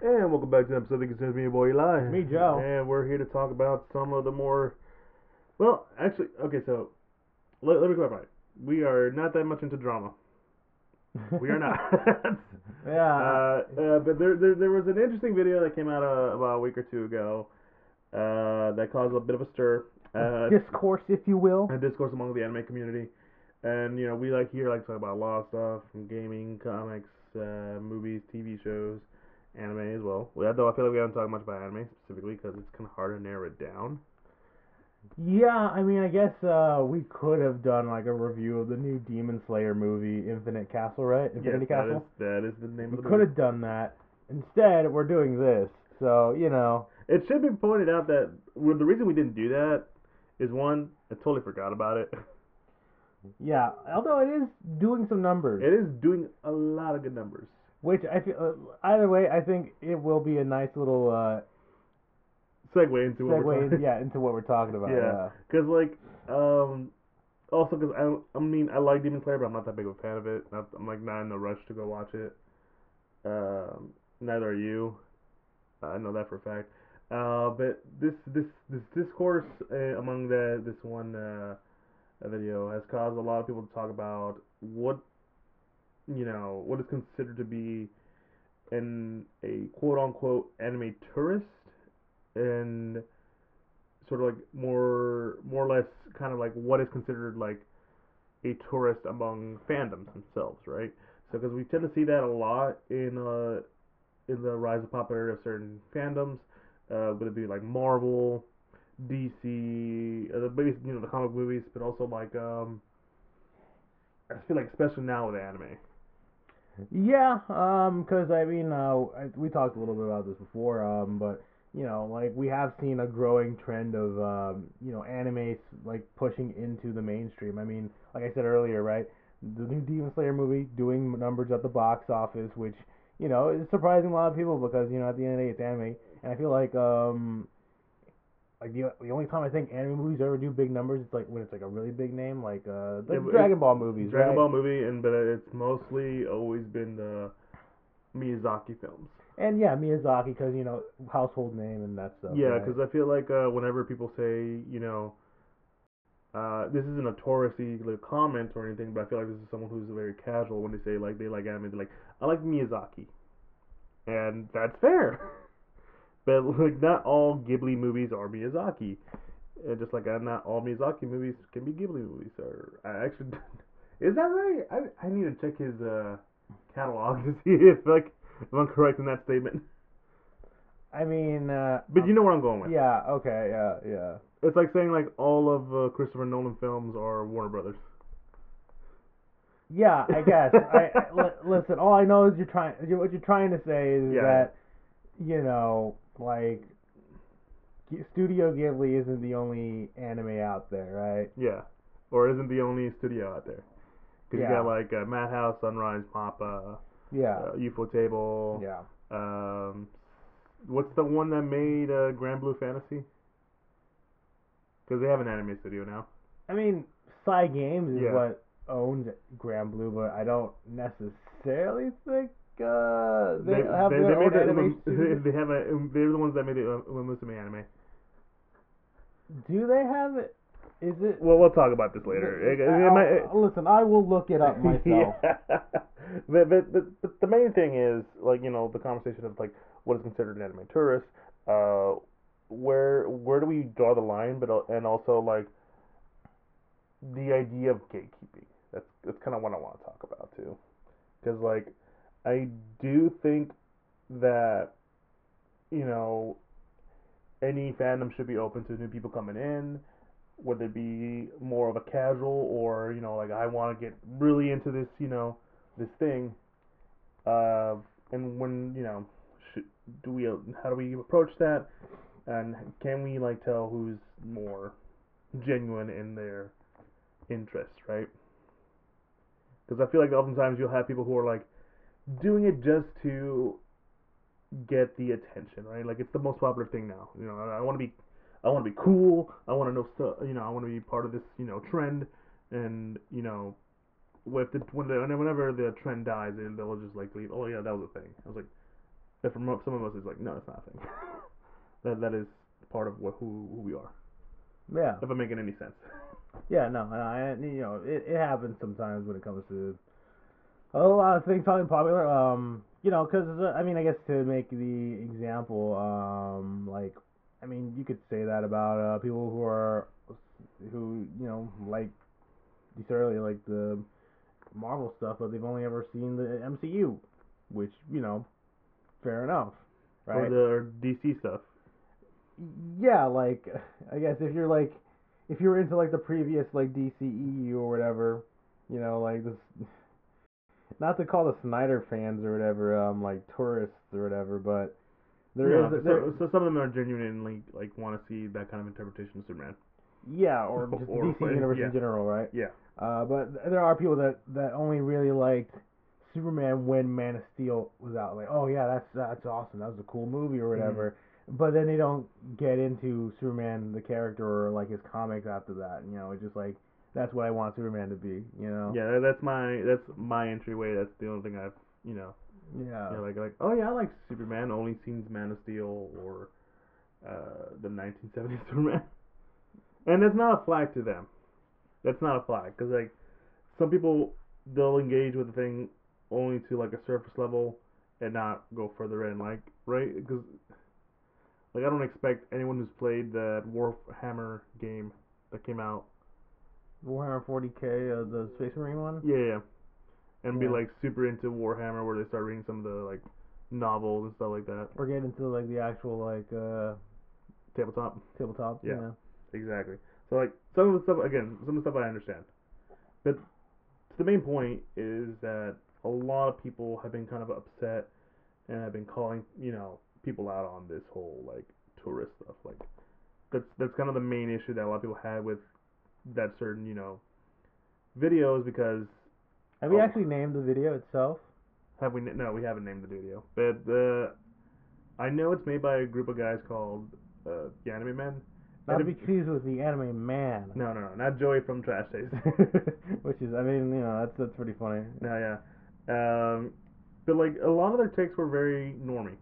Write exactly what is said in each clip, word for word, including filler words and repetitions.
And welcome back to the episode that concerns me, your boy Eli. It's me, Joe. And we're here to talk about some of the more. Well, actually, okay, so let, let me clarify. We are not that much into drama. We are not. yeah. Uh, uh, but there, there, there was an interesting video that came out uh, about a week or two ago uh, that caused a bit of a stir. Uh, Discourse, if you will. A discourse among the anime community. And, you know, we like here like to talk about a lot of stuff from gaming, comics, uh, movies, T V shows, anime as well. We, though I feel like we haven't talked much about anime specifically because it's kind of hard to narrow it down. Yeah, I mean, I guess uh, we could have done like a review of the new Demon Slayer movie, Infinite Castle, right? Infinity yes, Castle. That is, that is the name we of the could movie. have done that. Instead, we're doing this. So, you know. It should be pointed out that well, the reason we didn't do that is one, I totally forgot about it. Yeah, although it is doing some numbers. It is doing a lot of good numbers. Which I feel, uh, either way, I think it will be a nice little uh, segue into what segue, we're talking. yeah, into what we're talking about. Yeah, because yeah. like, um, also because I, I mean, I like Demon Slayer, but I'm not that big of a fan of it. Not, I'm like not in a rush to go watch it. Um, neither are you. I know that for a fact. Uh, but this this this discourse uh, among the this one uh, video has caused a lot of people to talk about what you know what is considered to be an a quote unquote anime tourist and sort of like more more or less kind of like what is considered like a tourist among fandoms themselves, right? So because we tend to see that a lot in uh in the rise of popularity of certain fandoms. Uh, would it be like Marvel, D C, uh, the you know the comic movies, but also like um, I just feel like especially now with anime. Yeah, um, because I mean, uh, we talked a little bit about this before, um, but you know, like we have seen a growing trend of um, you know, animes like pushing into the mainstream. I mean, like I said earlier, right? The new Demon Slayer movie doing numbers at the box office, which you know is surprising a lot of people because you know at the end of the day it's anime. And I feel like um like the the only time I think anime movies ever do big numbers it's like when it's like a really big name like uh the it, Dragon Ball movies, Dragon right? Ball movie, and but it's mostly always been the Miyazaki films. And yeah, Miyazaki because you know household name and that stuff. Yeah, right? because I feel like uh, whenever people say you know uh, this isn't a touristy like, comment or anything, but I feel like this is someone who's very casual when they say like they like anime. They're like I like Miyazaki, and that's fair. But like, not all Ghibli movies are Miyazaki. Uh, just like uh, not all Miyazaki movies can be Ghibli movies. Or I actually, is that right? I I need to check his uh, catalog to see if like if I'm correct in that statement. I mean, uh, But you know where I'm going with. yeah, okay, yeah, yeah. It's like saying like all of uh, Christopher Nolan films are Warner Brothers. Yeah, I guess. I, I li- listen. All I know is you're trying. What you're trying to say is Yeah. that you know, like Studio Ghibli isn't the only anime out there, right? Yeah, or isn't the only studio out there? Because Yeah. you got like uh, Madhouse, Sunrise, Mappa, Yeah. uh, Ufotable. Yeah. Um, what's the one that made uh, Grand Blue Fantasy? Because they have an anime studio now. I mean, Psy Games is Yeah. what owns Grand Blue, but I don't necessarily think uh, they, They have they, their they own made the, animation studio. they have a they're the ones that made the Uma Musume anime. Do they have it? Is it? Well, we'll talk about this later. It- it- it might- I'll- listen, I will look it up myself. Yeah. but, but, but, but the main thing is like you know the conversation of like what is considered an anime tourist. Uh, where where do we draw the line? But al- and also like the idea of gatekeeping. That's that's kind of what I want to talk about too, because like I do think that you know any fandom should be open to new people coming in, whether it be more of a casual or you know like I want to get really into this you know this thing, uh, and when you know should, do we how do we approach that, and can we like tell who's more genuine in their interest, right? Because I feel like oftentimes you'll have people who are like doing it just to get the attention, right? Like it's the most popular thing now. You know, I, I want to be, I want to be cool. I want to know stuff. You know, I want to be part of this, you know, trend. And you know, with the when the, whenever the trend dies, they'll just like leave. Oh yeah, that was a thing. I was like, But for mo- some of us, it's like, no, it's not a thing. that that is part of what who who we are. Yeah. If I'm making any sense. Yeah, no, and you know, it, it happens sometimes when it comes to a lot of things becoming popular. Um, you know, because uh, I mean, I guess to make the example, um, like, I mean, you could say that about uh, people who are who you know like you said earlier, like the Marvel stuff, but they've only ever seen the M C U, which you know, fair enough, right? Or the D C stuff. Yeah, like I guess if you're like if you're into like the previous like D C E U or whatever, you know, like this not to call the Snyder fans or whatever um like tourists or whatever, but there yeah, is but there, so, so some of them are genuinely like want to see that kind of interpretation of Superman. yeah, or just Or- the D C universe yeah. in general, right? Yeah. Uh, but there are people that that only really liked Superman when Man of Steel was out. Like, oh yeah, that's that's awesome. That was a cool movie or whatever. Mm-hmm. But then they don't get into Superman the character or like his comics after that. You know, it's just like that's what I want Superman to be. You know. Yeah, that's my that's my entryway. That's the only thing I've you know. Yeah. You know, like like oh yeah, I like Superman. Only seen Man of Steel or uh, the nineteen seventies Superman. And that's not a flag to them. That's not a flag because like some people they'll engage with the thing only to like a surface level and not go further in. Like right because like I don't expect anyone who's played that Warhammer game that came out. Warhammer forty K, uh, the Space Marine one. Yeah, yeah. And yeah. be like super into Warhammer, where they start reading some of the like novels and stuff like that. Or get into like the actual like uh tabletop. Tabletop. Yeah, yeah. Exactly. So like some of the stuff again, some of the stuff I understand, but the main point is that a lot of people have been kind of upset and have been calling you know people out on this whole like tourist stuff. Like that's that's kind of the main issue that a lot of people had with that certain you know videos because. Have we oh, actually named the video itself? Have we? No, we haven't named the video, but the uh, I know it's made by a group of guys called uh, the Anime Men. Not to be confused with the Anime Man. No, no, no, not Joey from Trash Taste. Which is, I mean, you know, that's that's pretty funny. No, yeah, um, but like a lot of their takes were very normie,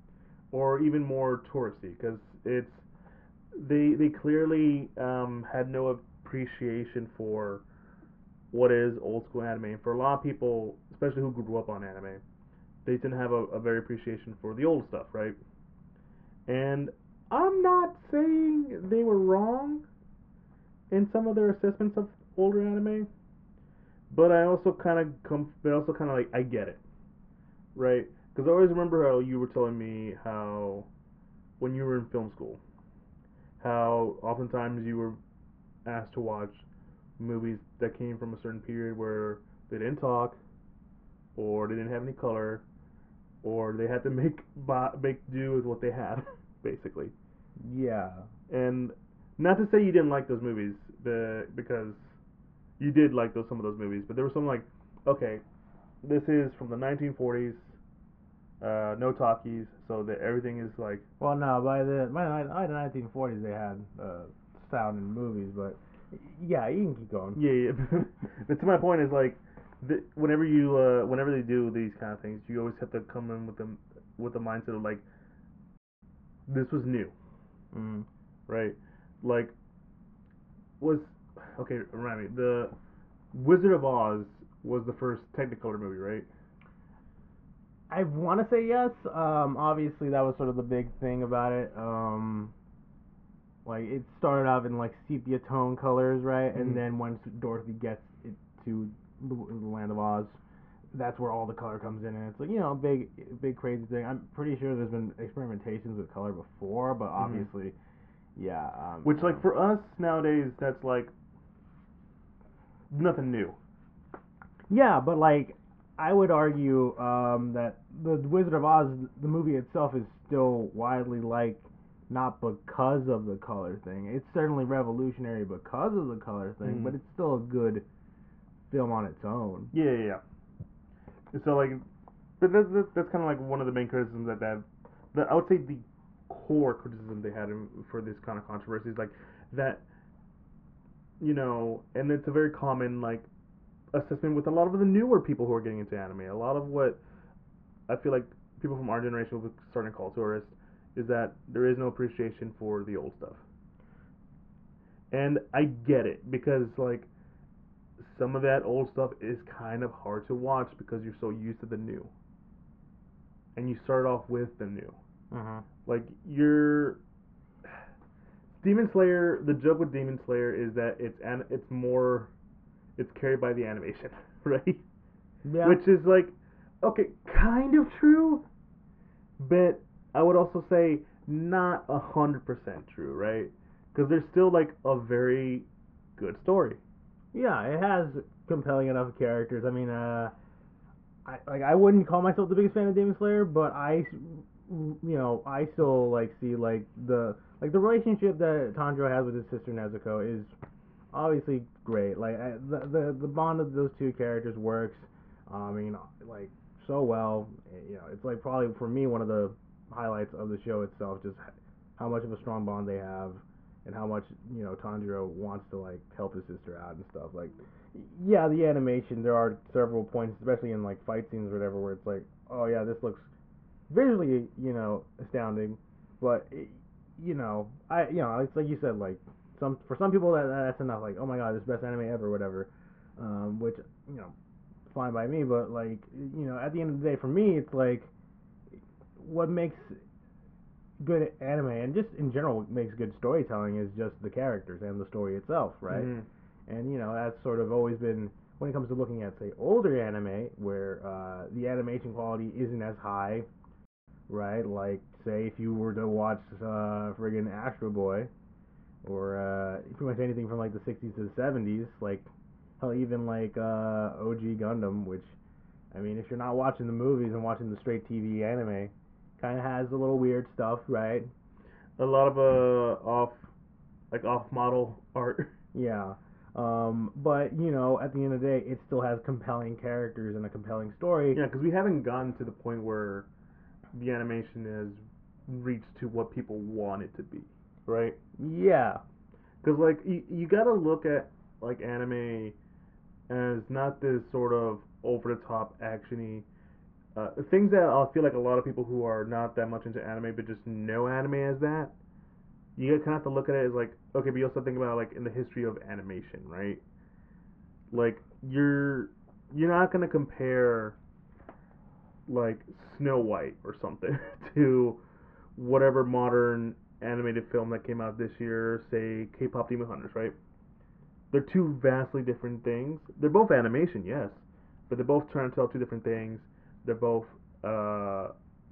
or even more touristy, because it's they they clearly um, had no appreciation for what is old school anime. And for a lot of people, especially who grew up on anime, they didn't have a, a very appreciation for the old stuff, right? And I'm not saying they were wrong in some of their assessments of older anime, but I also kind of come, but also kind of like I get it, right? Because I always remember how you were telling me how when you were in film school, how oftentimes you were asked to watch movies that came from a certain period where they didn't talk, or they didn't have any color, or they had to make make do with what they had, basically. Yeah. And not to say you didn't like those movies, but because you did like those some of those movies, but there was some like, okay, this is from the nineteen forties, uh, no talkies, so that everything is like. Well, no, by the by the nineteen forties they had uh, sound in movies, but. Yeah, you can keep going. Yeah, yeah. But to my point is like, the, whenever you, uh, whenever they do these kind of things, you always have to come in with them, with the mindset of like, this was new, mm. right? Like, was okay. Remind me, the Wizard of Oz was the first Technicolor movie, right? I want to say yes. Um, obviously that was sort of the big thing about it. Um. Like, it started out in, like, sepia tone colors, right? Mm-hmm. And then once Dorothy gets it to the, the Land of Oz, that's where all the color comes in. And it's, like, you know, a big, big crazy thing. I'm pretty sure there's been experimentations with color before, but obviously, mm-hmm. yeah. Um, Which, like, um, for us nowadays, that's, like, nothing new. Yeah, but, like, I would argue um, that the Wizard of Oz, the movie itself, is still widely liked. Not because of the color thing. It's certainly revolutionary because of the color thing, mm. but it's still a good film on its own. Yeah, yeah, yeah. So, like, but that's, that's, that's kind of like one of the main criticisms that that, that I would say the core criticism they had in, for this kind of controversy is, like, that, you know, and it's a very common, like, assessment with a lot of the newer people who are getting into anime. A lot of what I feel like people from our generation will be starting to call tourists is that there is no appreciation for the old stuff. And I get it because like some of that old stuff is kind of hard to watch because you're so used to the new. And you start off with the new. Uh-huh. Like you're Demon Slayer, the joke with Demon Slayer is that it's an, it's more it's carried by the animation, right? Yeah. Which is like okay, kind of true, but I would also say not a hundred percent true, right? Because there's still like a very good story. Yeah, it has compelling enough characters. I mean, uh, I like I wouldn't call myself the biggest fan of Demon Slayer, but I, you know, I still like see like the like the relationship that Tanjiro has with his sister Nezuko is obviously great. Like I, the the the bond of those two characters works. Uh, I mean, like so well. You know, it's like probably for me one of the highlights of the show itself, just how much of a strong bond they have, and how much you know Tanjiro wants to like help his sister out and stuff. Like, yeah, the animation. There are several points, especially in like fight scenes or whatever, where it's like, oh yeah, this looks visually, you know, astounding. But it, you know, I you know, it's like you said, like some for some people that that's enough. Like, oh my god, this is best anime ever, whatever. Um, which you know, fine by me. But like, you know, at the end of the day, for me, it's like what makes good anime and just in general what makes good storytelling is just the characters and the story itself, right? Mm-hmm. And you know that's sort of always been when it comes to looking at say older anime where uh, the animation quality isn't as high, right? Like say if you were to watch uh, friggin' Astro Boy or uh, pretty much anything from like the sixties to the seventies, like hell even like uh, O G Gundam, which I mean if you're not watching the movies and watching the straight T V anime, kind of has a little weird stuff, right? A lot of uh off, like off model art. Yeah, um, but you know, at the end of the day, it still has compelling characters and a compelling story. Yeah, because we haven't gotten to the point where the animation has reached to what people want it to be, right? Yeah. Because like you, you gotta look at like anime as not this sort of over the top actiony. Uh, things that I feel like a lot of people who are not that much into anime but just know anime as that, you kind of have to look at it as like, okay, but you also think about it like in the history of animation, right? Like you're you're not gonna compare like Snow White or something to whatever modern animated film that came out this year, say K-pop Demon Hunters, right? They're two vastly different things. They're both animation, yes, but they're both trying to tell two different things. They're both. Uh,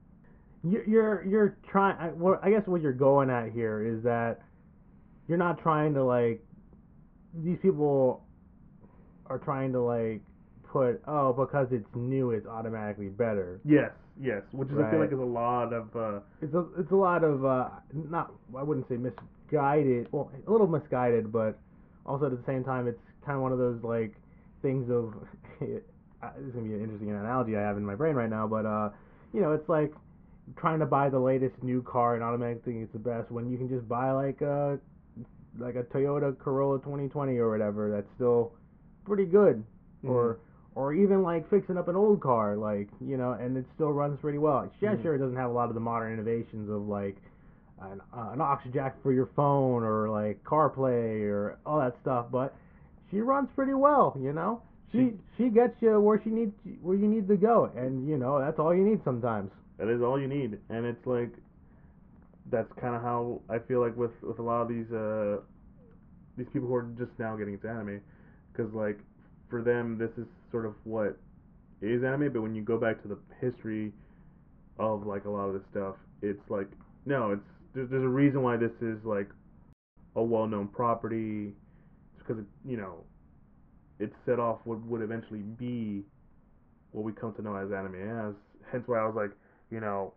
you're you're trying. I, well, I guess what you're going at here is that you're not trying to like. These people are trying to like put oh because it's new it's automatically better. Yes, yes, which is right. I feel like is a lot of. Uh, it's a it's a lot of uh, not I wouldn't say misguided. Well, a little misguided, but also at the same time it's kind of one of those like things of. This is gonna be an interesting analogy I have in my brain right now, but uh, you know, it's like trying to buy the latest new car and automatically think it's the best when you can just buy like a like a Toyota Corolla twenty twenty or whatever that's still pretty good, mm-hmm. or or even like fixing up an old car, like you know, and it still runs pretty well. Yeah, mm-hmm. Sure, it doesn't have a lot of the modern innovations of like an, uh, an aux jack for your phone or like CarPlay or all that stuff, but she runs pretty well, you know. She she gets you where she needs where you need to go, and you know that's all you need sometimes. That is all you need, and it's like that's kind of how I feel like with, with a lot of these uh these people who are just now getting into anime, because like for them this is sort of what is anime, but when you go back to the history of like a lot of this stuff, it's like no, it's there's, there's a reason why this is like a well-known property. It's because it, you know. It set off what would eventually be what we come to know as anime as. Hence why I was like, you know,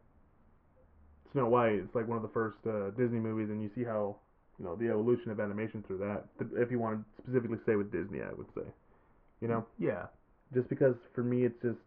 Snow White, it's like one of the first uh, Disney movies, and you see how, you know, the evolution of animation through that. If you want to specifically say with Disney, I would say. You know? Yeah. Just because for me it's just,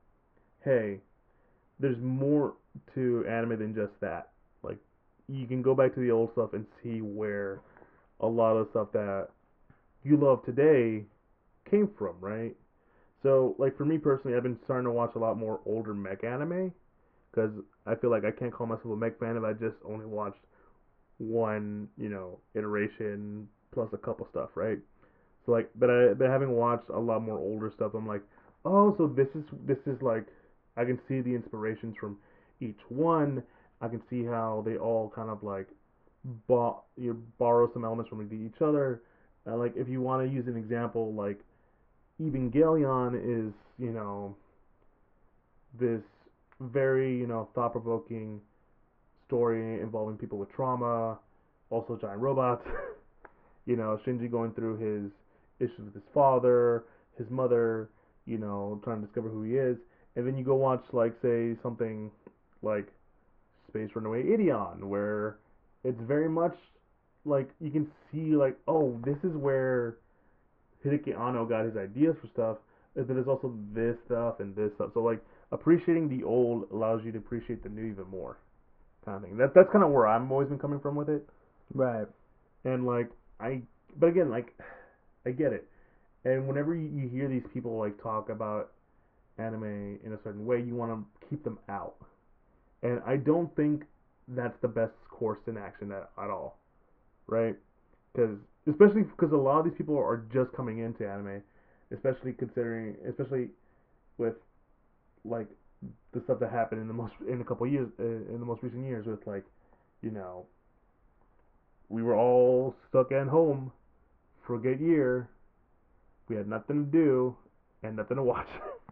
hey, there's more to anime than just that. Like, you can go back to the old stuff and see where a lot of stuff that you love today came from, right? So, like for me personally, I've been starting to watch a lot more older mech anime because I feel like I can't call myself a mech fan if I just only watched one, you know, iteration plus a couple stuff, right? So like, but I, but having watched a lot more older stuff, I'm like, oh, so this is this is like, I can see the inspirations from each one. I can see how they all kind of like, bo- you borrow some elements from each other. Uh, like if you want to use an example, like Evangelion is, you know, this very, you know, thought provoking story involving people with trauma, also giant robots. You know, Shinji going through his issues with his father, his mother, you know, trying to discover who he is. And then you go watch, like, say, something like Space Runaway Ideon, where it's very much like you can see, like, oh, this is where Hideki Anno got his ideas for stuff, but there's also this stuff and this stuff. So, like, appreciating the old allows you to appreciate the new even more, kind of thing. That that's kind of where I'm always been coming from with it. Right. And like I, but again, like I get it. And whenever you, you hear these people like talk about anime in a certain way, you want to keep them out. And I don't think that's the best course in action at, at all, right? Because especially because a lot of these people are just coming into anime, especially considering, especially with like the stuff that happened in the most in a couple of years uh, in the most recent years with like, you know, we were all stuck at home for a good year. We had nothing to do and nothing to watch.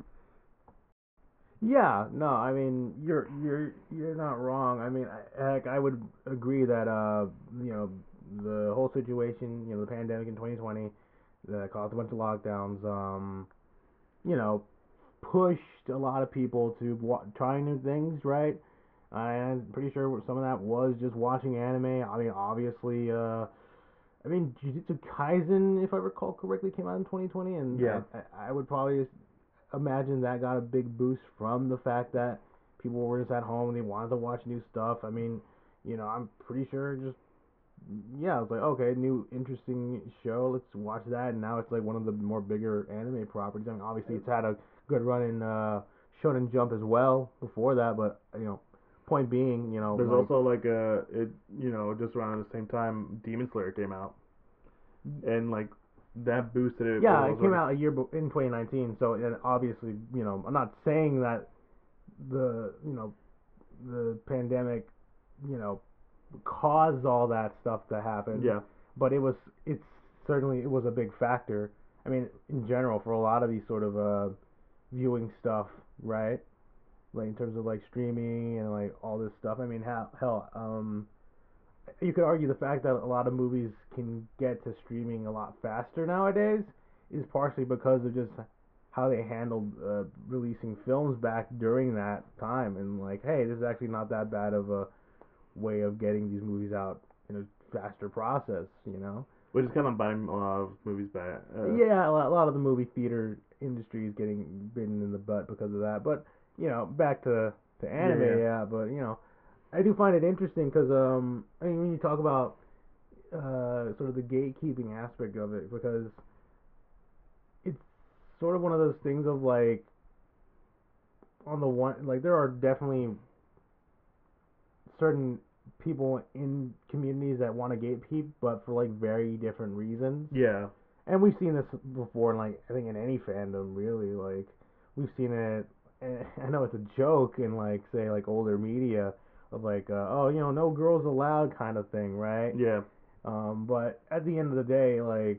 Yeah, no, I mean you're you're you're not wrong. I mean, I, heck, I would agree that uh, you know, the whole situation, you know, the pandemic in twenty twenty that caused a bunch of lockdowns, um, you know, pushed a lot of people to wa- try new things, right? I'm pretty sure some of that was just watching anime. I mean, obviously, uh, I mean, Jujutsu Kaisen, if I recall correctly, came out in twenty twenty, and Yeah. I, I, I would probably imagine that got a big boost from the fact that people were just at home and they wanted to watch new stuff. I mean, you know, I'm pretty sure just yeah, it's like okay, new interesting show. Let's watch that, and now it's like one of the more bigger anime properties. I mean, obviously it's had a good run in uh, Shonen Jump as well before that, but you know, point being, you know, There's like also like a it you know just around the same time Demon Slayer came out and like that boosted it. yeah, It it came like, out a year be- in twenty nineteen. So and obviously, you know, I'm not saying that the you know the pandemic, you know, caused all that stuff to happen. yeah, But it was it's certainly it was a big factor. I mean, in general, for a lot of these sort of uh, viewing stuff, right? Like in terms of like streaming and like all this stuff. I mean, hell, hell, um, you could argue the fact that a lot of movies can get to streaming a lot faster nowadays is partially because of just how they handled uh, releasing films back during that time and like, hey, this is actually not that bad of a way of getting these movies out in a faster process, you know? which is kind of buying uh, movies back. Uh, Yeah, a lot, a lot of the movie theater industry is getting bitten in the butt because of that. But you know, back to to yeah, anime, yeah, yeah. But you know, I do find it interesting because um, I mean, when you talk about uh, sort of the gatekeeping aspect of it, because it's sort of one of those things of like, on the one, like there are definitely certain people in communities that want to gatekeep, but for like very different reasons. yeah. And we've seen this before, in like I think in any fandom, really. Like we've seen it. And I know it's a joke in like say like older media of like uh, oh you know no girls allowed kind of thing, right? Yeah. Um, but at the end of the day, like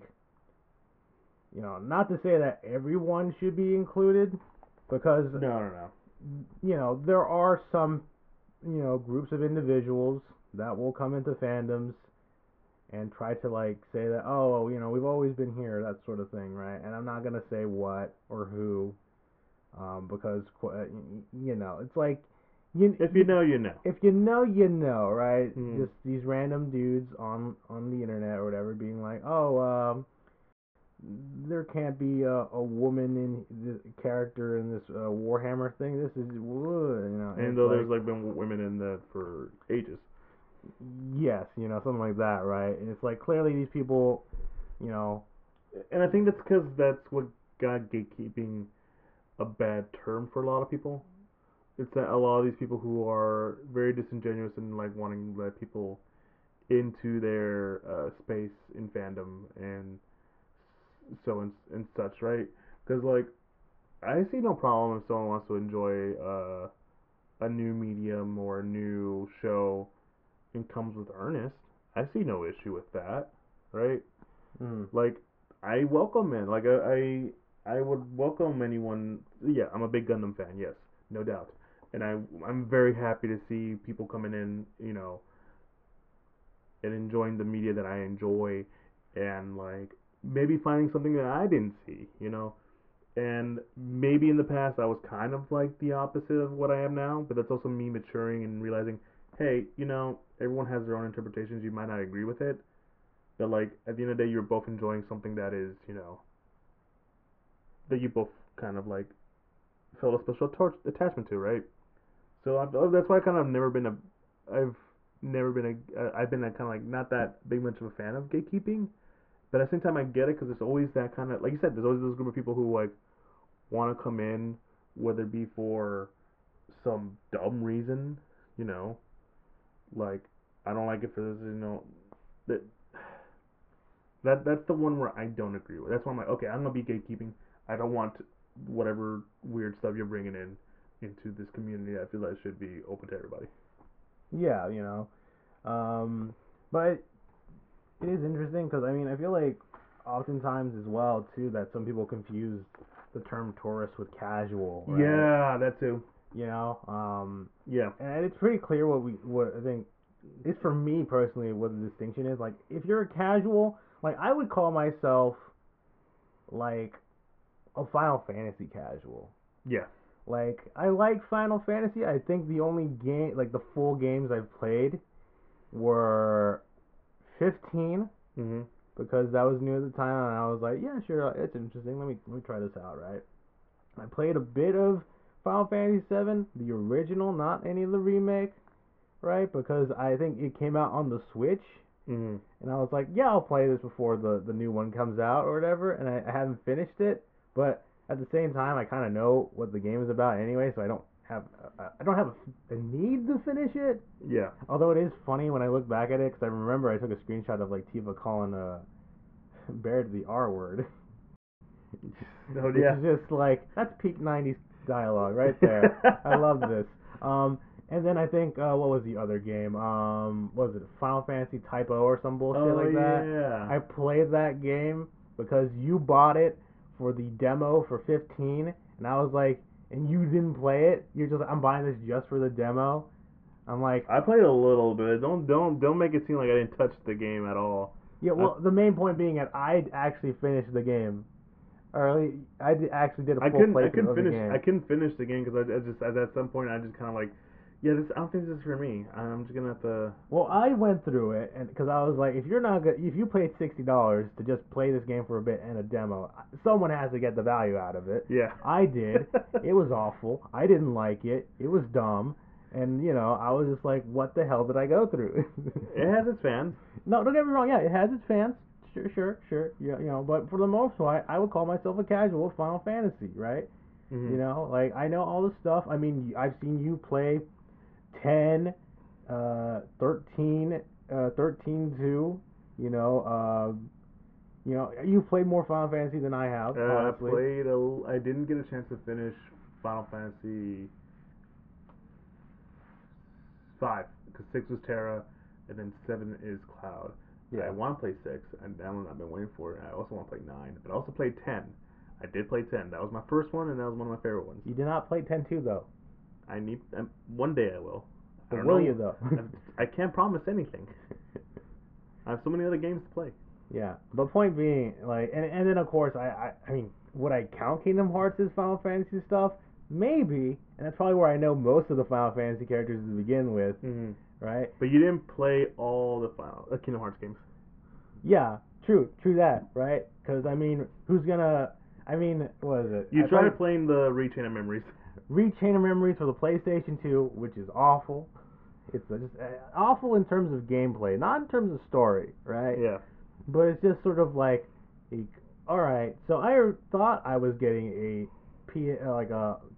you know, not to say that everyone should be included, because No, no, no. you know there are some you know groups of individuals that will come into fandoms and try to like say that oh you know we've always been here, that sort of thing, right? And I'm not gonna say what or who, um, because you know it's like you If you know, you know. if you know you know, right? Mm. Just these random dudes on on the internet or whatever being like oh um there can't be a, a woman in the character in this uh, Warhammer thing. This is you know And though like, there's like been women in that for ages. Yes, you know, something like that, right? And it's like clearly these people, you know. And I think that's because that's what got gatekeeping a bad term for a lot of people. it's that a lot of these people who are very disingenuous and like wanting to let people into their uh, space in fandom and so and, and such, right? Because like I see no problem if someone wants to enjoy uh, a new medium or a new show and comes with earnest. I see no issue with that, right? Mm. Like I welcome it. Like I, I I would welcome anyone. Yeah, I'm a big Gundam fan. Yes, no doubt. And I I'm very happy to see people coming in, you know, and enjoying the media that I enjoy, and like maybe finding something that I didn't see, you know. And maybe in the past I was kind of like the opposite of what I am now, but that's also me maturing and realizing, hey, you know, everyone has their own interpretations. You might not agree with it, but like at the end of the day, you're both enjoying something that is, you know, that you both kind of like felt a special tor- attachment to, right? So I've, oh, that's why I kind of never been a, I've never been a, uh, I've been a kind of like not that big much of a fan of gatekeeping, but at the same time I get it because there's always that kind of, like you said, there's always this group of people who like want to come in, whether it be for some dumb reason, you know, like I don't like it for this, you know, that that that's the one where I don't agree with. That's why I'm like, okay, I'm gonna be gatekeeping. I don't want whatever weird stuff you're bringing in into this community. I feel that should be open to everybody. Yeah, you know. Um, but it is interesting because I mean I feel like oftentimes as well too that some people confuse the term tourist with casual, right? Yeah, that too. You know, um, Yeah. and it's pretty clear what we what I think is for me personally what the distinction is. Like if you're a casual, like I would call myself like a Final Fantasy casual. Yeah. Like I like Final Fantasy. I think the only game like the full games I've played were fifteen Mhm. because that was new at the time, and I was like, yeah, sure, it's interesting. Let me let me try this out, right? I played a bit of Final Fantasy seven, the original, not any of the remake, right? Because I think it came out on the Switch, Mhm. and I was like, yeah, I'll play this before the the new one comes out or whatever, and I, I haven't finished it, but at the same time, I kind of know what the game is about anyway, so I don't have uh, I don't have a, a need to finish it. Yeah. Although it is funny when I look back at it, because I remember I took a screenshot of like Tifa calling uh, Baird the R word, Oh which yeah. is just like that's peak nineties dialogue right there. I love this. Um, and then I think uh, what was the other game? Um, what was it Final Fantasy Typo or some bullshit Oh like that? yeah. I played that game because you bought it for the demo for fifteen, and I was like, and you didn't play it. You're just like, I'm buying this just for the demo. I'm like, I played a little bit. Don't don't don't make it seem like I didn't touch the game at all. yeah. Well, the main point being that I actually finished the game. Or I actually did a I full couldn't I playthrough couldn't of the finish game. I couldn't finish the game because I, I just at, at some point I just kind of like, yeah, this I don't think this is for me. I'm just gonna have to. Well, I went through it, and because I was like, if you're not good, if you paid sixty dollars to just play this game for a bit and a demo, someone has to get the value out of it. Yeah. I did. It was awful. I didn't like it. It was dumb, and you know, I was just like, what the hell did I go through? It has its fans. No, don't get me wrong. Yeah, it has its fans. Sure, sure, sure. Yeah, you know, but for the most part, I would call myself a casual of Final Fantasy, right? Mm-hmm. You know, like I know all the stuff. I mean, I've seen you play ten, uh, thirteen, uh, thirteen two. You know, uh, you know, you've played more Final Fantasy than I have, Uh, I honestly. played a. I didn't get a chance to finish Final Fantasy five because six was Terra, and then seven is Cloud. Yeah. I want to play six, and that one I've been waiting for. I also want to play nine, but I also played ten. I did play ten. That was my first one, and that was one of my favorite ones. You did not play ten two though. I need um, one day I will. I But don't will know. you though? I, I can't promise anything. I have so many other games to play. Yeah, but point being, like, and and then of course, I, I I mean, would I count Kingdom Hearts as Final Fantasy stuff? Maybe, and that's probably where I know most of the Final Fantasy characters to begin with, Mm-hmm. right? But you didn't play all the Final uh, Kingdom Hearts games. Yeah, true, true that, right? Because I mean, who's gonna? I mean, what is it? You I tried played playing the Rechain of Memories. Rechain of Memories for the PlayStation two, which is awful. It's just uh, awful in terms of gameplay, not in terms of story, right? Yeah. But it's just sort of like, all right. So I thought I was getting a P, uh, like a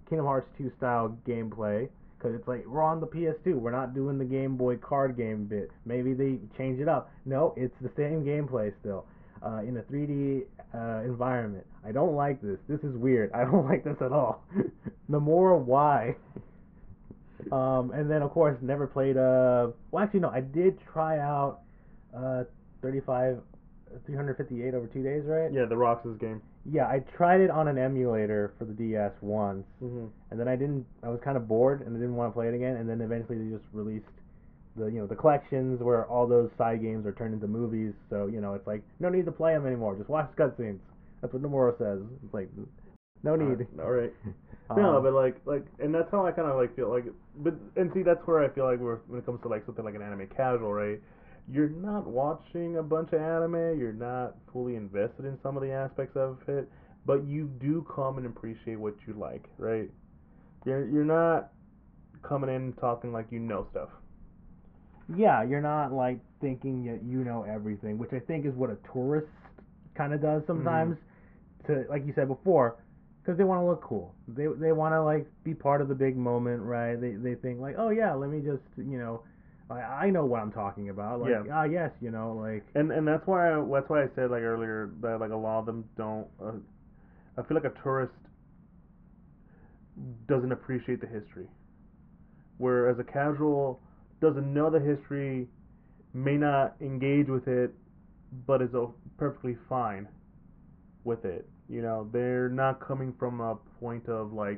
Kingdom Hearts two style gameplay. Because it's like, we're on the P S two. We're not doing the Game Boy card game bit. Maybe they change it up. No, it's the same gameplay still. Uh, in a three D uh, environment. I don't like this. This is weird. I don't like this at all. Nomura, why? um, and then, of course, never played... Uh, well, actually, no. I did try out uh, thirty-five... three fifty-eight over two days, right? Yeah, the Roxas game. Yeah, I tried it on an emulator for the D S once, mm-hmm. and then I didn't. I was kind of bored, and I didn't want to play it again. And then eventually they just released the you know the collections where all those side games are turned into movies. So you know it's like no need to play them anymore. Just watch cutscenes. That's what Nomura says. It's like no need. All right. All right. No, um, but like like, and that's how I kind of like feel like. But and see, that's where I feel like we're when it comes to like something like an anime casual, right? You're not watching a bunch of anime, you're not fully invested in some of the aspects of it, but you do come and appreciate what you like, right? You're you're not coming in talking like you know stuff. Yeah, you're not like thinking that you know everything, which I think is what a tourist kind of does sometimes. Mm-hmm. To like you said before, because they want to look cool. They they want to like be part of the big moment, right? They they think like, oh yeah, let me just you know. I, I know what I'm talking about. Like, yeah. ah, yes, you know, like. And and that's why I, that's why I said like earlier that like a lot of them don't. Uh, I feel like a tourist doesn't appreciate the history, whereas a casual doesn't know the history, may not engage with it, but is perfectly fine with it. You know, they're not coming from a point of like,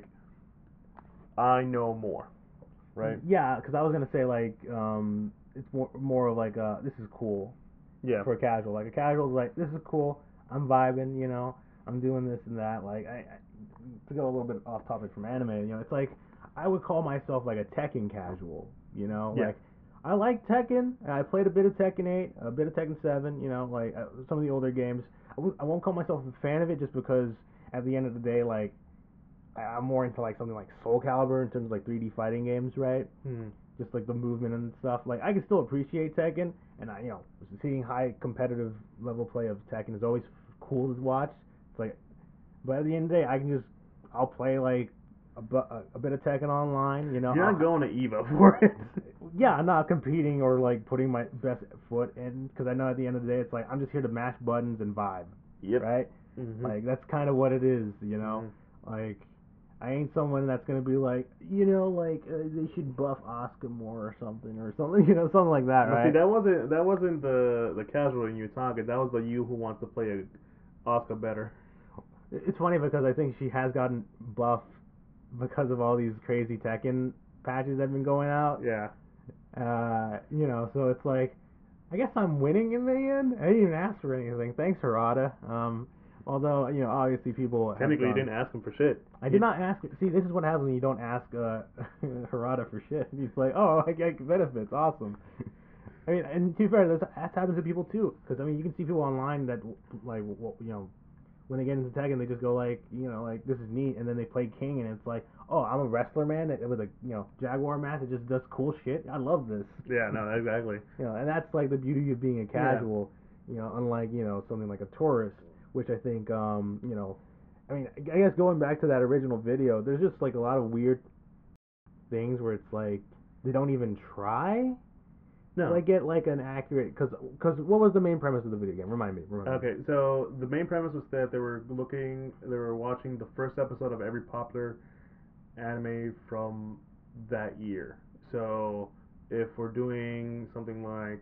I know more. Right. Yeah, because I was gonna say like um, it's more more of like uh, this is cool. Yeah. For a casual, like a casual is like this is cool. I'm vibing, you know. I'm doing this and that. Like I, I to go a little bit off topic from anime, you know, it's like I would call myself like a Tekken casual. You know, yeah. like I like Tekken. I played a bit of Tekken eight, a bit of Tekken seven. You know, like uh, some of the older games. I w- I won't call myself a fan of it just because at the end of the day, like. I'm more into like something like Soul Calibur in terms of like three D fighting games, right? Hmm. Just like the movement and stuff. Like I can still appreciate Tekken, and I, you know, seeing high competitive level play of Tekken is always cool to watch. It's like, but at the end of the day, I can just I'll play like a, bu- a bit of Tekken online. You know, you're not I'll, going to EVA for it. Yeah, I'm not competing or like putting my best foot in because I know at the end of the day, it's like I'm just here to mash buttons and vibe. Yep. Right. Mm-hmm. Like that's kind of what it is. You know, mm-hmm. like. I ain't someone that's gonna be like, you know, like uh, they should buff Asuka more or something or something, you know, something like that, but right? See, that wasn't that wasn't the the casual in you talking. That was the you who wants to play a Asuka better. It's funny because I think she has gotten buff because of all these crazy Tekken patches that have been going out. Yeah. Uh, you know, so it's like, I guess I'm winning in the end. I didn't even ask for anything. Thanks, Harada. Um. Although, you know, obviously people... Technically, you didn't ask him for shit. I did not ask... See, this is what happens when you don't ask uh, Harada for shit. He's like, oh, I get benefits. Awesome. I mean, and to be fair, that happens to people, too. Because, I mean, you can see people online that, like, you know, when they get into Tekken, they just go, like, you know, like, this is neat. And then they play King, and it's like, oh, I'm a wrestler, man, with a, you know, Jaguar mask that just does cool shit. I love this. Yeah, no, exactly. You know, and that's, like, the beauty of being a casual, yeah. you know, unlike, you know, something like a tourist. Which I think, um, you know, I mean, I guess going back to that original video, there's just like a lot of weird things where it's like they don't even try no. to like get like an accurate. Because because what was the main premise of the video game? Remind me. Remind okay, me. So the main premise was that they were looking, they were watching the first episode of every popular anime from that year. So if we're doing something like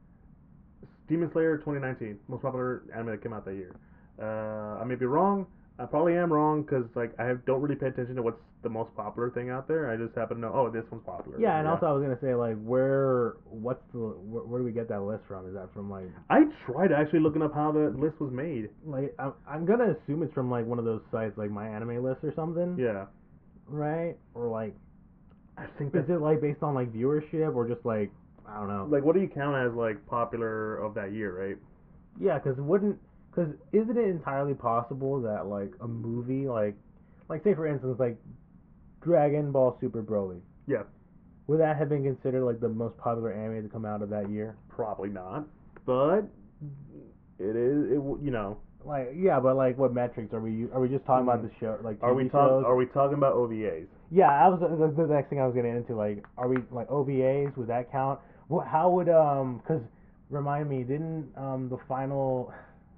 Demon Slayer twenty nineteen, most popular anime that came out that year. Uh, I may be wrong. I probably am wrong because like I have, don't really pay attention to what's the most popular thing out there. I just happen to know, oh, this one's popular. Yeah, and yeah. also I was gonna say like where, what's the, where, where do we get that list from? Is that from like? I tried actually looking up how the list was made. Like I'm, I'm gonna assume it's from like one of those sites like My Anime List or something. Yeah. Right? Or like, I think is it like based on like viewership or just like I don't know? Like what do you count as like popular of that year, right? Yeah, because wouldn't. Because isn't it entirely possible that, like, a movie, like, like say, for instance, like, Dragon Ball Super Broly. Yeah. Would that have been considered, like, the most popular anime to come out of that year? Probably not. But it is, it you know. like yeah, but like what metrics are we are we just talking about Mhm. the show like Are we T V talk shows? Are we talking about O V As? Yeah, I was the, the next thing I was getting into like are we like O V As would that count? What how would um cuz remind me didn't um the final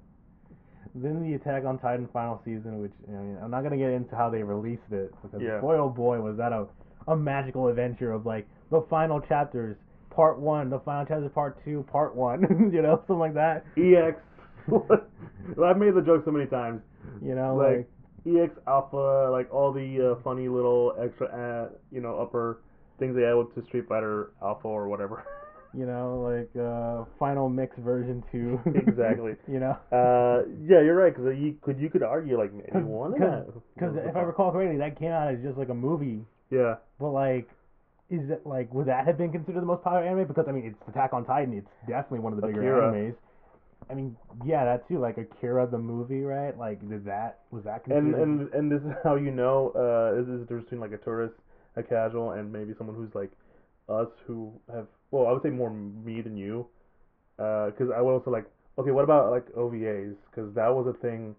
then the Attack on Titan final season, which I mean, I'm not gonna get into how they released it because Yeah. boy oh boy was that a a magical adventure of like the final chapters, part one, the final chapters, part two, part one, you know, something like that. E X. I've made the joke so many times. You know, Like like E X Alpha, like all the uh, funny little extra, uh, you know, upper things they added to Street Fighter Alpha or whatever. you know, like uh, final mix version two. Exactly. You know, Uh, yeah, you're right. Because you could you could argue like maybe because one of because that. because was the if I fun. recall correctly, that came out as just like a movie. Yeah. But like, is it like would that have been considered the most popular anime? Because I mean, it's Attack on Titan. It's definitely one of the bigger Akira. animes. I mean, yeah, that too. Like Akira the movie, right? Like, did that was that And considered? and and this is how you know uh, this is the difference between like a tourist, a casual, and maybe someone who's like us who have well, I would say more me than you, because I would also like okay, what about like O V As? Because that was a thing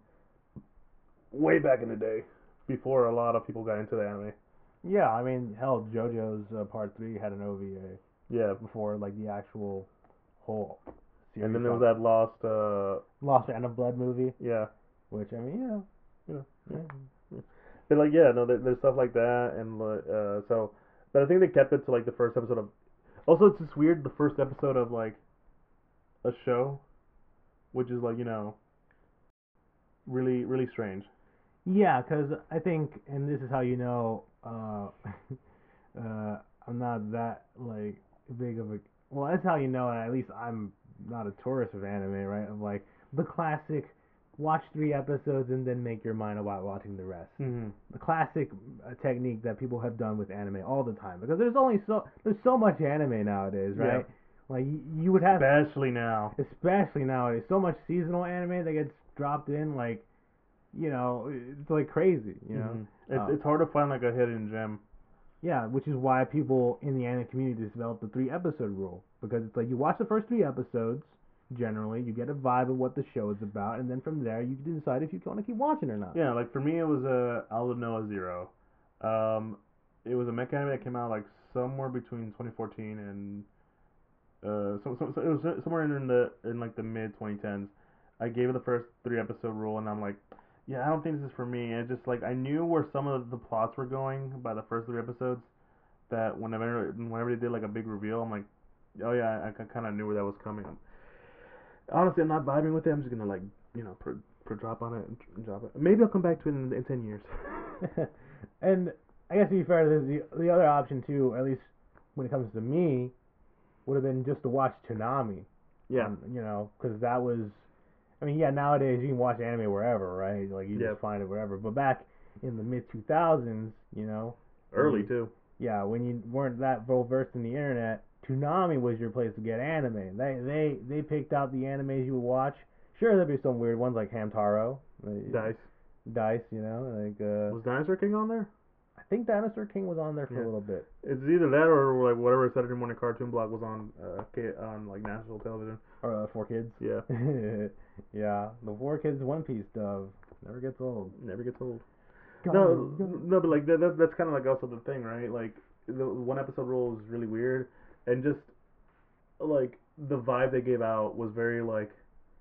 way back in the day, before a lot of people got into the anime. Yeah, I mean, hell, JoJo's uh, Part Three had an O V A Yeah, before like the actual whole series. and then there was got- that Lost. Uh, Lost Band of Blood movie, yeah, which I mean, yeah, you know, yeah. yeah. But like yeah, no, there, there's stuff like that, and like, uh, so, but I think they kept it to like the first episode of. Also, it's just weird the first episode of like a show, which is like you know really really strange. Yeah, because I think, and this is how you know, uh, uh, I'm not that like big of a. Well, that's how you know. At least I'm not a tourist of anime, right? Of like the classic, watch three episodes and then make your mind about watching the rest. Mm-hmm. The classic uh, technique that people have done with anime all the time because there's only so there's so much anime nowadays, right? Yeah. Like you, you would have, Especially now. especially nowadays, so much seasonal anime that gets dropped in like you know, it's like crazy, you know. Mm-hmm. It's Um, it's hard to find like a hidden gem. yeah, which is why people in the anime community developed the three episode rule because it's like you watch the first three episodes. Generally, you get a vibe of what the show is about, and then from there you can decide if you want to keep watching or not. Yeah, like for me it was a uh, Aldo Noah Zero. Um, it was a mech anime that came out like somewhere between twenty fourteen and uh, so, so, so it was somewhere in the in like the mid twenty tens. I gave it the first three episode rule, and I'm like, yeah, I don't think this is for me. And it's just like I knew where some of the plots were going by the first three episodes. That whenever whenever they did like a big reveal, I'm like, oh yeah, I, I kind of knew where that was coming. Honestly, I'm not vibing with it. I'm just gonna like you know put put a drop on it and, and drop it. Maybe I'll come back to it in, in ten years. And I guess to be fair, there's the the other option too. At least when it comes to me, would have been just to watch Toonami. Yeah. Um, you know, because that was. I mean, yeah, nowadays you can watch anime wherever, right? Like you Yeah. just find it wherever. But back in the mid two thousands, you know, Early Mhm. too. yeah, when you weren't that well versed in the internet, Toonami was your place to get anime. They they they picked out the animes you would watch. Sure, there'd be some weird ones like Hamtaro, like, Dice. Dice, you know, like uh, Was Dinosaur King on there? I think Dinosaur King was on there for Yeah. a little bit. It's either that or like whatever Saturday morning cartoon block was on uh K- on like national television. Or uh, Four Kids. Yeah. Yeah, the Four Kids One Piece stuff never gets old. Never gets old. God, No, God. no, but like that, that that's kind of like also the thing, right? Like the one episode rule is really weird, and just like the vibe they gave out was very like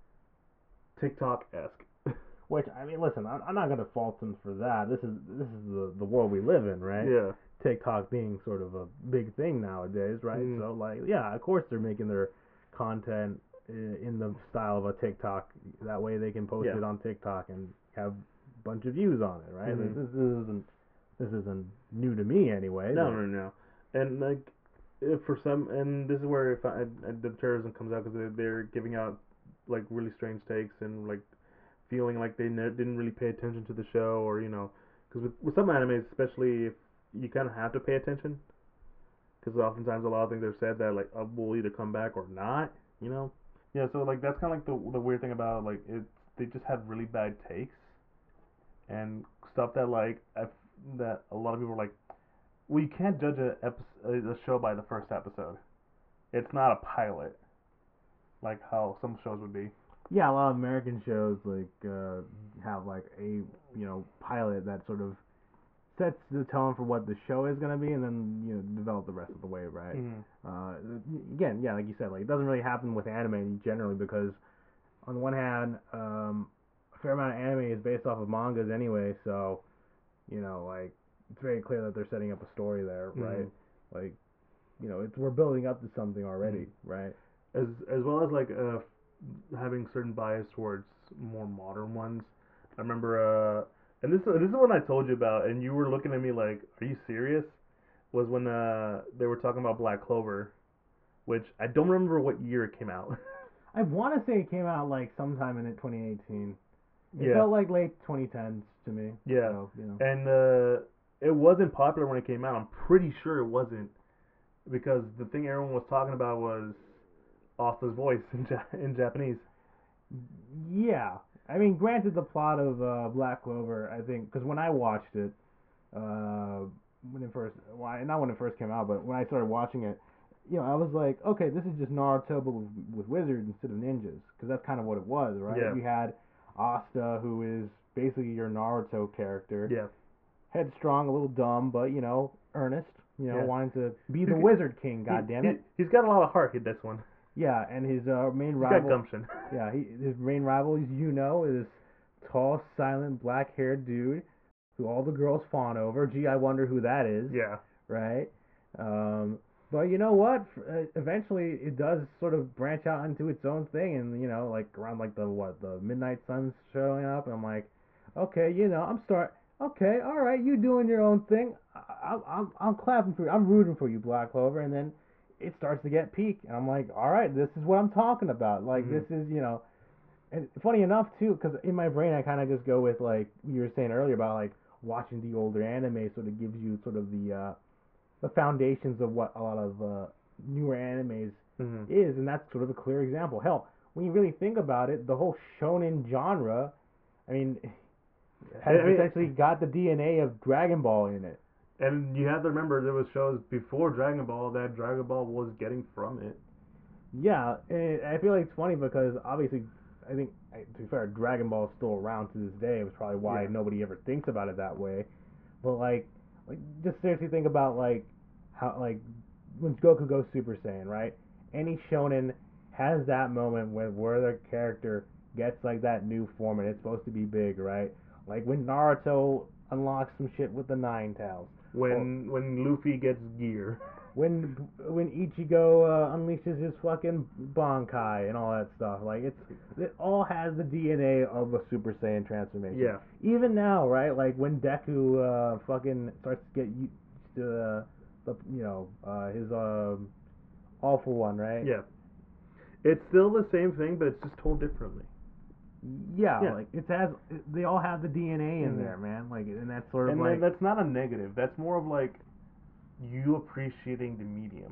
TikTok esque. Which I mean, listen, I'm, I'm not gonna fault them for that. This is this is the the world we live in, right? Yeah. TikTok being sort of a big thing nowadays, right? Mm. So like, yeah, of course they're making their content i- in the style of a TikTok. That way they can post Yeah. it on TikTok and have a bunch of views on it, right? Mhm. This, this isn't this isn't new to me anyway. No, but- no, no. And like if for some, and this is where if I, I, the terrorism comes out because they're, they're giving out like really strange takes and like feeling like they ne- didn't really pay attention to the show, or you know, because with, with some animes, especially if you kind of have to pay attention, because oftentimes a lot of things are said that like uh, will either come back or not, you know. Yeah, so like that's kind of like the the weird thing about like it. They just have really bad takes and stuff that like I f- that a lot of people are like, well, you can't judge a episode, a show by the first episode. It's not a pilot, like how some shows would be. Yeah, a lot of American shows like uh, have like a you know pilot that sort of sets the tone for what the show is gonna be, and then you know develop the rest of the way, right? Mm. Uh, again, yeah, like you said, like it doesn't really happen with anime generally because on the one hand, um, a fair amount of anime is based off of mangas anyway, so you know like it's very clear that they're setting up a story there, right? Mm. Like you know it's we're building up to something Mm. already, right? As as well as like uh having certain bias towards more modern ones. I remember uh and this this is what I told you about, and you were looking at me like, "Are you serious?" Was when uh they were talking about Black Clover, which I don't remember what year it came out. I want to say it came out like sometime in twenty eighteen. It Yeah, felt like late twenty tens to me. yeah, So you know. and uh, it wasn't popular when it came out. I'm pretty sure it wasn't because the thing everyone was talking about was Asta's voice in ja- in Japanese. Yeah, I mean, granted, the plot of uh, Black Clover, I think, because when I watched it, uh, when it first, well, not when it first came out, but when I started watching it, you know, I was like, okay, this is just Naruto but with, with wizards instead of ninjas, because that's kind of what it was, right? Yeah, You had Asta, who is basically your Naruto character, yeah, headstrong, a little dumb, but you know, earnest, you know, yeah. wanting to be He's the Wizard King. he, God damn he it! he's got a lot of heart in this one. Yeah, and his uh, main He's got rival, gumption. yeah, he, his main rival, is you know, is tall, silent, black-haired dude who all the girls fawn over. Gee, I wonder who that is, Yeah. right? Um, but you know what? Uh, Eventually, it does sort of branch out into its own thing, and you know, like around like the what the Midnight Sun's showing up, and I'm like, okay, you know, I'm start. Okay, all right, you doing your own thing. I, I, I'm I'm clapping for you. I'm rooting for you, Black Clover, and then it starts to get peak, and I'm like, all right, this is what I'm talking about. Like Mm-hmm. this is you know, and funny enough too, because in my brain I kind of just go with like you were saying earlier about like watching the older anime sort of gives you sort of the uh, the foundations of what a lot of uh, newer animes Mm-hmm. is, and that's sort of a clear example. Hell, when you really think about it, the whole shonen genre, I mean, I has mean, essentially got the D N A of Dragon Ball in it. and you have to remember there was shows before Dragon Ball that Dragon Ball was getting from it. Yeah, and I feel like it's funny because obviously, I think to be fair, Dragon Ball is still around to this day. It was probably why Yeah. nobody ever thinks about it that way. But like, like just seriously think about like how like when Goku goes Super Saiyan, right? Any shonen has that moment where where the character gets like that new form and it's supposed to be big, right? Like when Naruto unlocks some shit with the Nine Tails, or When when Luffy gets gear. when when Ichigo uh, unleashes his fucking Bankai and all that stuff. Like it's it all has the D N A of a Super Saiyan transformation. Yeah. Even now, right? Like when Deku uh, fucking starts to get used to uh, the you know uh, his um all for one, right? Yeah. It's still the same thing, but it's just told differently. Yeah, Yeah. like it has. They all have the D N A in Mhm. there, man. Like, and that's sort of And like then that's not a negative. That's more of like you appreciating the medium.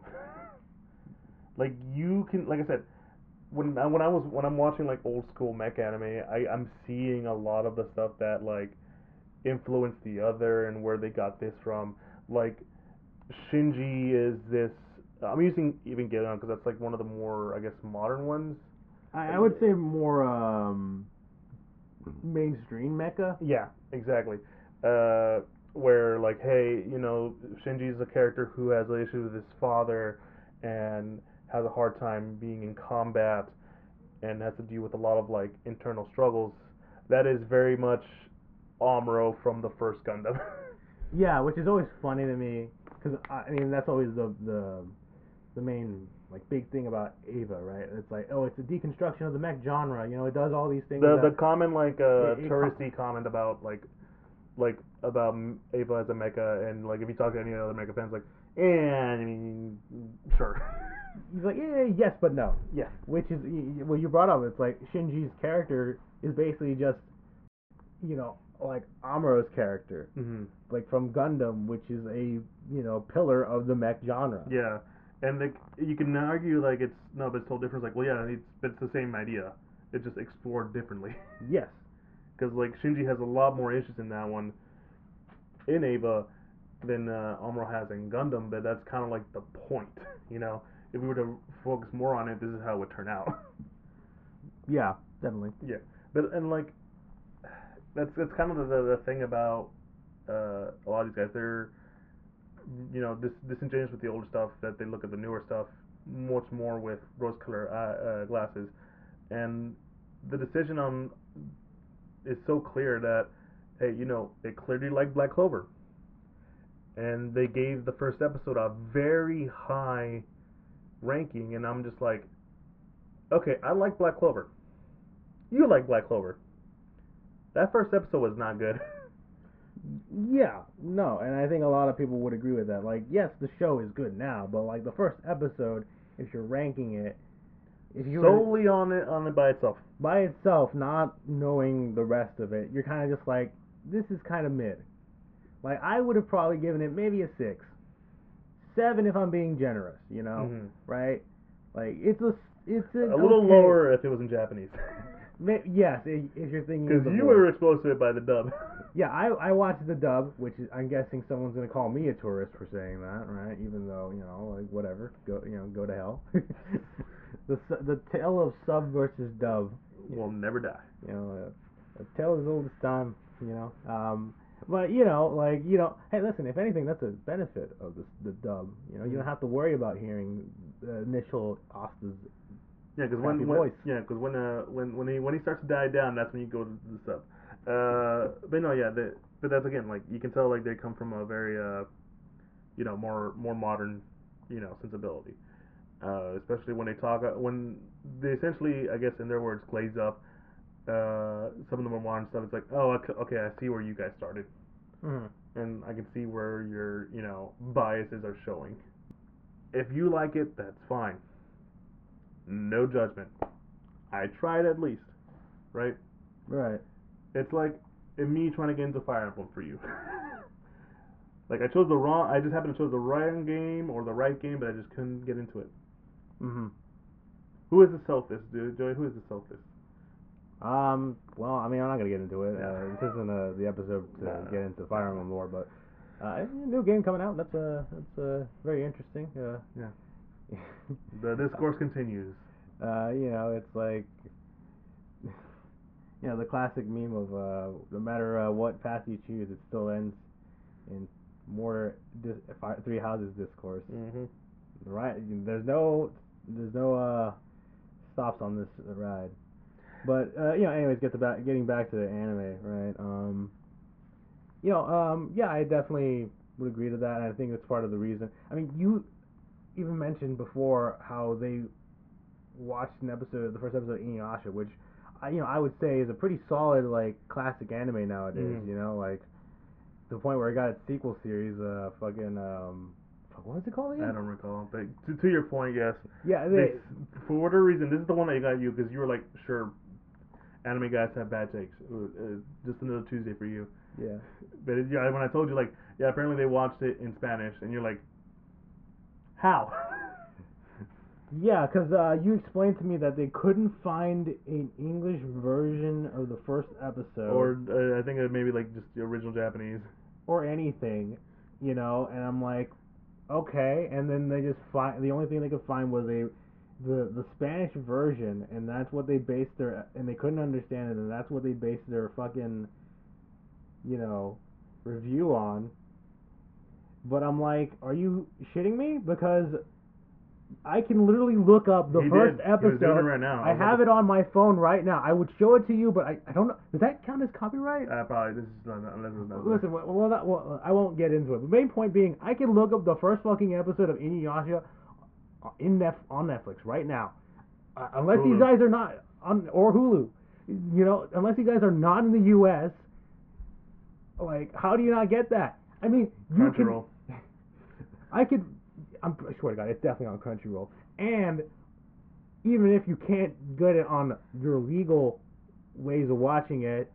Like you can, like I said, when I, when I was when I'm watching like old school mech anime, I I'm seeing a lot of the stuff that like influenced the other and where they got this from. Like Shinji is this. I'm using Evangelion because that's like one of the more I guess modern ones. I, I would say more um mainstream mecha. Yeah, exactly. Uh, where like, hey, you know, Shinji's a character who has an issue with his father and has a hard time being in combat and has to deal with a lot of like internal struggles. That is very much Amuro from the first Gundam. Yeah, which is always funny to me because I mean that's always the the the main like big thing about Ava, right? It's like, oh, it's a deconstruction of the mech genre. You know, it does all these things the that the common like uh it, it touristy comment about like like about Ava as a mecha, and like if you talk to any other mecha fans, like, eh, I mean, sure. he's like, yeah, yes, but no. Yeah. Which is what you brought up. It's like Shinji's character is basically just, you know, like Amuro's character, Mm-hmm. like from Gundam, which is a you know pillar of the mech genre. Yeah, and like you can argue like it's no, but it's told different. It's like, well, yeah, it's but it's the same idea. It's just explored differently. Yes. Because like Shinji has a lot more issues in that one in Ava than uh, Amuro has in Gundam, but that's kind of like the point, you know. If we were to focus more on it, this is how it would turn out. Yeah. Definitely. Yeah, but and like that's that's kind of the the thing about uh, a lot of these guys. They're you know dis- disingenuous with the older stuff. That they look at the newer stuff much more with rose-colored uh, uh, glasses, and the decision on is so clear that hey, you know, they clearly like Black Clover, and they gave the first episode a very high ranking, and I'm just like, okay, I like Black Clover. You like Black Clover. That first episode was not good. Yeah, no, and I think a lot of people would agree with that. Like, yes, the show is good now, but like the first episode, if you're ranking it, if you were Solely on it on it by itself. by itself, not knowing the rest of it, you're kind of just like, this is kind of mid. Like, I would have probably given it maybe a six, seven if I'm being generous, you know, Mm-hmm. right? Like, it's a it's A a little okay, lower if it was in Japanese. ma- Yes, i- if you're thinking Because of the you voice. were exposed to it by the dub. Yeah, I I watched the dub, which is, I'm guessing someone's gonna call me a tourist for saying that, right? Even though, you know, like whatever, go you know go to hell. the su- the tale of sub versus dub, Will never die. you know, uh, a tale as old as time, you know. Um, but you know, like you know, hey, listen, if anything, that's a benefit of the the dub. You know, you don't have to worry about hearing the initial Asta's. Yeah, because Crappy when, when voice. yeah, because when uh when when he when he starts to die down, that's when you go to the sub. Uh, but no, yeah, the, but that's again like you can tell like they come from a very uh, you know, more more modern, you know, sensibility. Uh, especially when they talk uh, when they essentially, I guess in their words, glaze up uh some of the more modern stuff. It's like, oh, okay, okay, I see where you guys started, Mm-hmm. and I can see where your you know biases are showing. If you like it, that's fine. No judgment. I tried at least, right? Right. It's like me trying to get into Fire Emblem for you. Like I chose the wrong. I just happened to choose the wrong game or the right game, but I just couldn't get into it. Mm-hmm. Who is the selfish, dude? Joey, who is the selfish? Um. Well, I mean, I'm not gonna get into it. Yeah. Uh, this isn't uh, the episode to No, no, get into Fire no, Emblem lore, but uh, a new game coming out. That's uh, that's uh, very interesting. Uh, Yeah. The discourse continues. uh, you know, it's like, you know, the classic meme of uh, no matter uh, what path you choose, it still ends in more dis- fi- three houses discourse. Mm-hmm. Right? There's no, there's no uh, stops on this ride. But uh, you know, anyways, get to back, getting back to the anime, right? Um, you know, um, yeah, I definitely would agree to that, and I think that's part of the reason. I mean, you even mentioned before how they watched an episode, the first episode of Inuyasha, which, I, you know, I would say is a pretty solid like classic anime nowadays. Mm. You know, like to the point where it got its sequel series, uh, fucking, um, fuck, what was it called again? I don't recall, but to, to your point, yes. Yeah, They, they, for whatever reason, this is the one that got you because you were like, sure, anime guys have bad takes. Uh, just another Tuesday for you. yeah. But it, yeah, when I told you, like, yeah, apparently they watched it in Spanish, and you're like, how? Yeah, because uh, you explained to me that they couldn't find an English version of the first episode Or uh, I think it maybe like just the original Japanese. or anything, you know, and I'm like, okay, and then they just find the only thing they could find was a the the Spanish version, and that's what they based their and they couldn't understand it, and that's what they based their fucking, you know, review on. But I'm like, are you shitting me? Because I can literally look up the He first did. He was episode. doing it right now. I was have like, it on my phone right now. I would show it to you, but I, I don't know. Does that count as copyright? Uh, probably this is not, unless it's not. Listen, well, well, that, well, I won't get into it. The main point being, I can look up the first fucking episode of Inuyasha in Nef- on Netflix right now. Uh, unless these Hulu. guys are not on or Hulu, you know, unless you guys are not in the U S. Like, how do you not get that? I mean, you Crunchyroll. can. I could. I'm I swear to God, it's definitely on Crunchyroll. And even if you can't get it on your legal ways of watching it,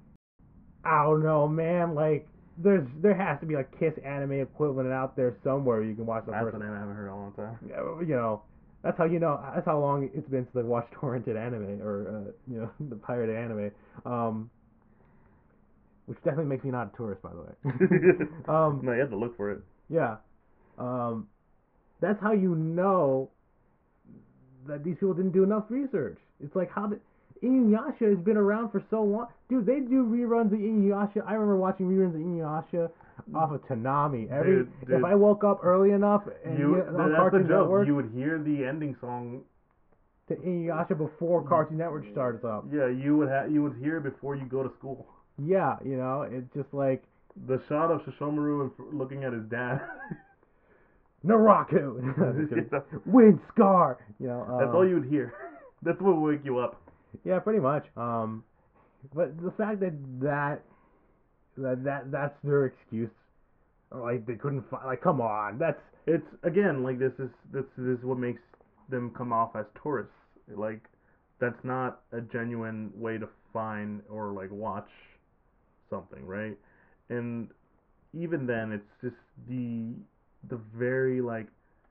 I don't know, man. Like, there's there has to be a Kiss anime equivalent out there somewhere you can watch the That's first. a name I haven't heard in a long time. You know, that's how you know. That's how long it's been since I watched torrented anime or uh, you know the pirated anime. Um, which definitely makes me not a tourist, by the way. um, No, you have to look for it. yeah. Um, that's how you know that these people didn't do enough research. It's like how did Inuyasha has been around for so long. Dude, they do reruns of Inuyasha. I remember watching reruns of Inuyasha off of Toonami. Every Dude, dude. If I woke up early enough and You, get on that's the Cartoon joke. Network You would hear the ending song. to Inuyasha before Cartoon Network starts up. Yeah, you would have. You would hear it before you go to school. Yeah, you know, it's just like The shot of Shishomaru and f- looking at his dad. Naraku, Wind Scar. You know, um, That's all you would hear. That's what would wake you up. Yeah, pretty much. Um, but the fact that that that, that that's their excuse, like they couldn't find, like, come on, that's It's again like this is this, this is what makes them come off as tourists. Like that's not a genuine way to find or like watch something, right? And even then, it's just the the very like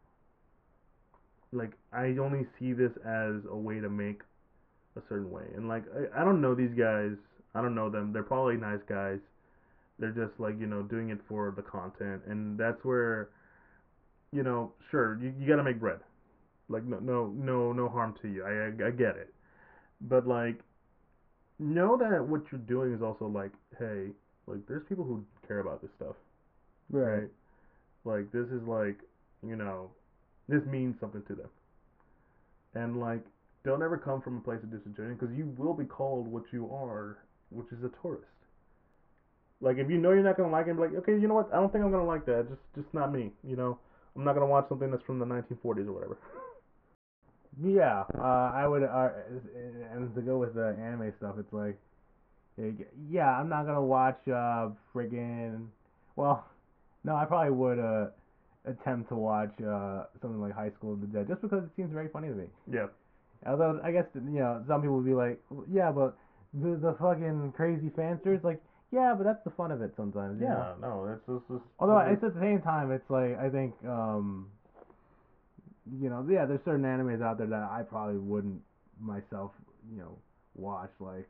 like I only see this as a way to make a certain way. And like I, I don't know these guys. I don't know them. They're probably nice guys. They're just like, you know, doing it for the content, and that's where, you know, sure, you, you got to make bread. Like no no no no harm to you. I, I I get it. But like know that what you're doing is also like, hey, like there's people who care about this stuff, right? Like this is like, you know, this means something to them. And like don't ever come from a place of disingenuous because you will be called what you are, which is a tourist. Like if you know you're not gonna like it, be like, okay, you know what? I don't think I'm gonna like that. Just just not me. You know, I'm not gonna watch something that's from the nineteen forties or whatever. Yeah, uh, I would, uh, and to go with the anime stuff, it's like, yeah, I'm not gonna watch uh friggin', well, no, I probably would uh attempt to watch uh something like High School of the Dead just because it seems very funny to me. Yeah. Although I guess you know some people would be like, yeah, but the the fucking crazy fansters, like, yeah, but that's the fun of it sometimes. You Yeah. know? No, it's just. It's, Although it's, it's at the same time, it's like I think um you know, yeah, there's certain animes out there that I probably wouldn't myself, you know, watch. Like,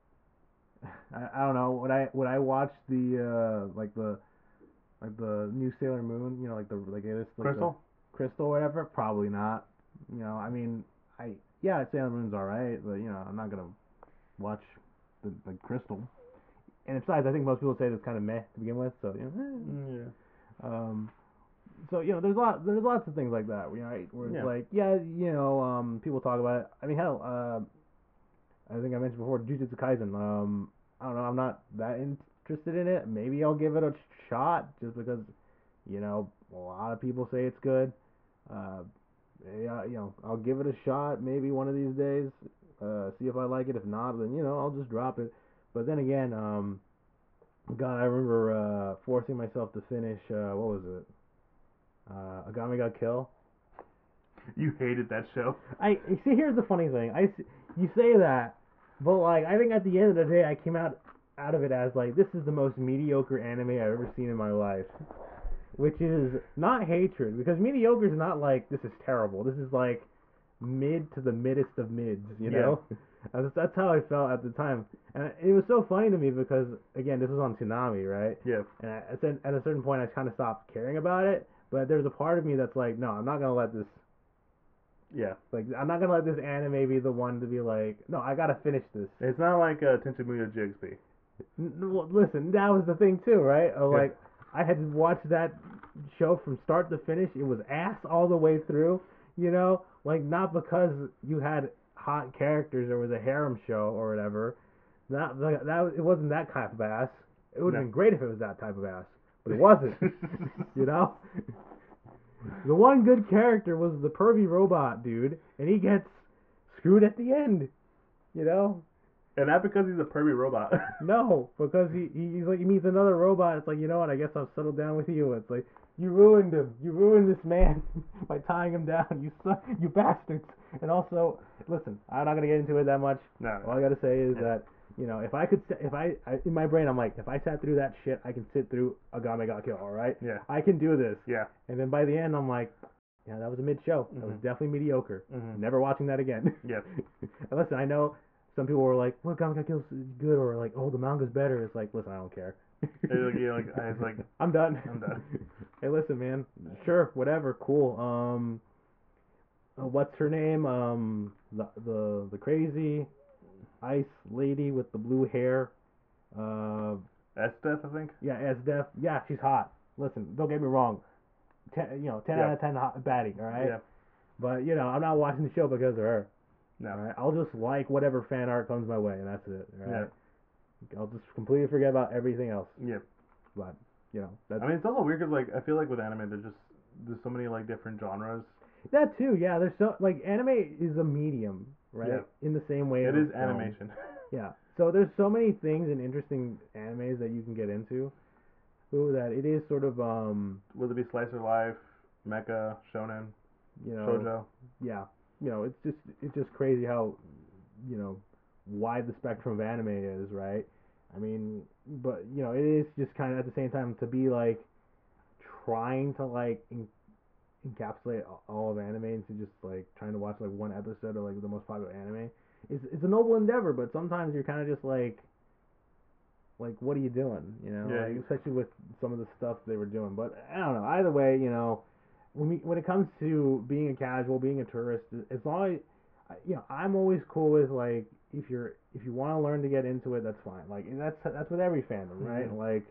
I, I don't know, would I would I watch the uh like the like the new Sailor Moon? You know, like the like this like Crystal. The Crystal or whatever? Probably not. You know, I mean, I yeah, Sailor Moon's alright, but you know, I'm not gonna watch the the Crystal. And besides, I think most people say it's kind of meh to begin with. So you know, eh. Yeah. Um. So you know, there's lot there's lots of things like that, you know, right? Where it's Yeah. like, yeah, you know, um, people talk about it. I mean, hell, uh, I think I mentioned before, Jujutsu Kaisen. Um, I don't know, I'm not that interested in it. Maybe I'll give it a shot just because, you know, a lot of people say it's good. Uh, yeah, you know, I'll give it a shot. Maybe one of these days. Uh, see if I like it. If not, then you know, I'll just drop it. But then again, um, God, I remember uh, forcing myself to finish. Uh, what was it? Uh, Agami Got Kill. You hated that show. I see. Here's the funny thing. I you say that, but like I think at the end of the day, I came out out of it as like this is the most mediocre anime I've ever seen in my life, which is not hatred because mediocre is not like this is terrible. This is like mid to the middest of mids. You know, yeah. that's, that's how I felt at the time, and it was so funny to me because again, this was on Toonami, right? Yeah. And I, at a certain point, I kind of stopped caring about it. But there's a part of me that's like, no, I'm not gonna let this. Yeah. Like, I'm not gonna let this anime be the one to be like, no, I gotta finish this. It's not like uh, Tenchimuyo Jigsby. N- listen, that was the thing too, right? Uh, yeah. Like, I had watched that show from start to finish. It was ass all the way through. You know, like not because you had hot characters or was a harem show or whatever. That that, that it wasn't that type of ass. It would have no. been great if it was that type of ass. But it wasn't, you know? The one good character was the pervy robot dude, and he gets screwed at the end, you know? And not because he's a pervy robot. No, because he he's like he meets another robot. It's like, you know what? I guess I'll settle down with you. It's like you ruined him. You ruined this man by tying him down. You suck, you bastards. And also, listen, I'm not gonna get into it that much. No. All I gotta say is yeah. that. You know, if I could, if I, I, in my brain, I'm like, if I sat through that shit, I can sit through Agami Got Kill, all right? Yeah. I can do this. Yeah. And then by the end, I'm like, yeah, that was a mid show. Mm-hmm. That was definitely mediocre. Mm-hmm. Never watching that again. Yeah. And listen, I know some people were like, well, Agami Got Kill is good, or like, oh, the manga's better. It's like, listen, I don't care. It's like, yeah, like, I was like, I'm done. I'm done. Hey, listen, man. Sure, whatever, cool. Um, uh, what's her name? Um, the the the crazy. ice lady with the blue hair. Uh, Esteth, I think. yeah, Esdef. Yeah, she's hot. Listen, don't get me wrong. Ten, you know, ten Yeah. out of ten hot batting. All right. Yeah. But you know, I'm not watching the show because of her. No. All right. I'll just like whatever fan art comes my way, and that's it. All right. Yeah. I'll just completely forget about everything else. Yeah. But you know, that's I mean, it's also weird because like I feel like with anime, there's just there's so many like different genres. that too. Yeah, there's so like anime is a medium, right? Yeah. In the same way. It of is film. animation. Yeah. So there's so many things and interesting animes that you can get into. Ooh, that it is sort of um, Whether it be slice of life, mecha, shonen, you know, shoujo. yeah, you know, it's just it's just crazy how, you know, wide the spectrum of anime is, right? I mean, but you know, it is just kind of at the same time to be like trying to like en- encapsulate a- all of anime into just like trying to watch like one episode of like the most popular anime. It's it's a noble endeavor, but sometimes you're kind of just like, like what are you doing? You know, Yeah, like, you- especially with some of the stuff they were doing. But I don't know. Either way, you know, when we when it comes to being a casual, being a tourist, as long as I- you know, I'm always cool with like if you're if you want to learn to get into it, that's fine. Like and that's that's with every fandom, right? Mhm. Like,